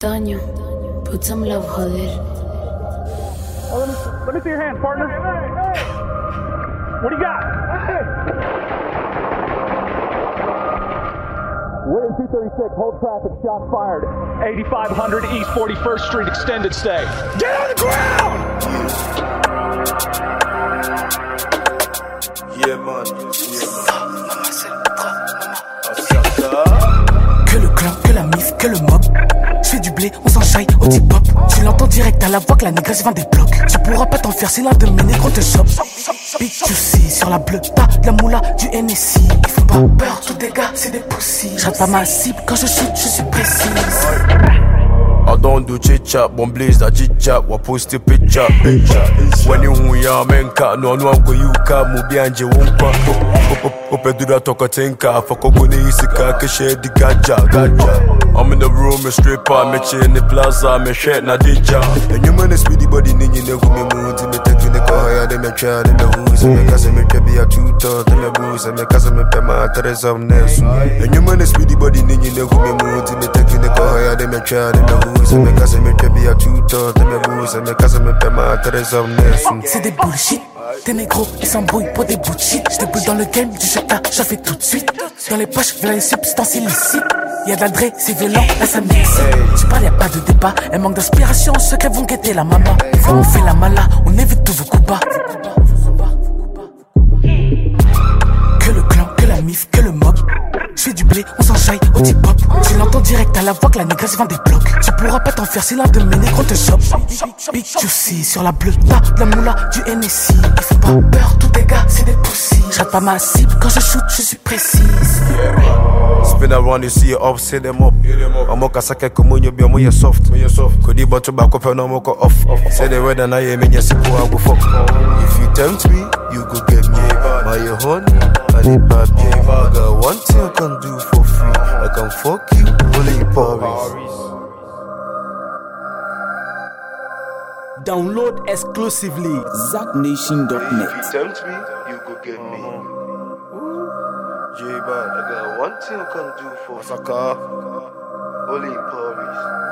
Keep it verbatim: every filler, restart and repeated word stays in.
Daño, put some love, joder. Oh, let, me, let me see your hands, partner. What do you got? Win two thirty-six, hold traffic, shots fired. eighty-five hundred East forty-first Street, extended stay. Get on the ground! Yeah, man. Que le clan, que la mif, que le mob. J'fais du blé, on s'enchaille au tip-hop. Tu l'entends direct à la voix que la négresse vend des blocs. Tu pourras pas t'en faire si l'un de mes négros te chope. Big juicy, sur la bleue, t'as de la moula, du N S I. Ils font pas peur, tous des gars, c'est des poussies. J'rate pas ma cible, quand je shoot, je suis précis. I don't do chit chat, bon blaze that chit chat, wa post a picture. When you hu ya menka, no no go you ka mu bi anje wonka. Opedura toko tenka, foko go ne isika ke share the gaja gaja. I'm in the room, a stripper, me chill in the plaza, me shirt na dija. And you man is with the body, ni ni ne go me mood, me take you ne go higher, de me try, de me who's, me cause me be a tutor, de me booze, me cause me pe ma tres of nesu. And you man is with the body, ni ni ne go me mood, me take you ne go higher, de me try, de me who's, me cause me be a tutor, de me booze, me cause me pe ma tres of nesu. C'est des bullshit. Tes négros, ils s'embrouillent pour des bouts de shit. J'déboule dans le game, du chata, j'en fais tout de suite. Dans les poches, v'là les substances illicites. Y'a de la dré, c'est violent, là ça m'excite. Tu parles, y'a pas de débat, elle manque d'inspiration, ceux qui vont guetter la maman. On fait la mala, on évite tous vos coups bas. Que le clan, que la mif, que le mob. J'fais du blé, on s'enchaille au tip-hop. Tu l'entends direct à la voix que la négresse vend des blocs. Tu pourras pas t'en faire si l'un de mes négros te chope. Big juicy, sur la bleue, t'as de la moula, du N S I. Ils font pas peur, tous des gars, c'est des poussies. J'rate pas ma cible, quand je shoot, je suis précise. Spin around, you see it up, set them up. I'm okay, sake kumunyo be mo soft. Could you but to back up and I'm okay off. Say the word and I am in your sipo, I go fuck. If you tempt me, you go get me. Buy your honey, I need bad I got one thing I can do for free. I can fuck you, only in Paris. Download exclusively zack nation dot net. If you tempt me, you go get me. J-Bad, I got one thing I can do for Saka, only in Paris.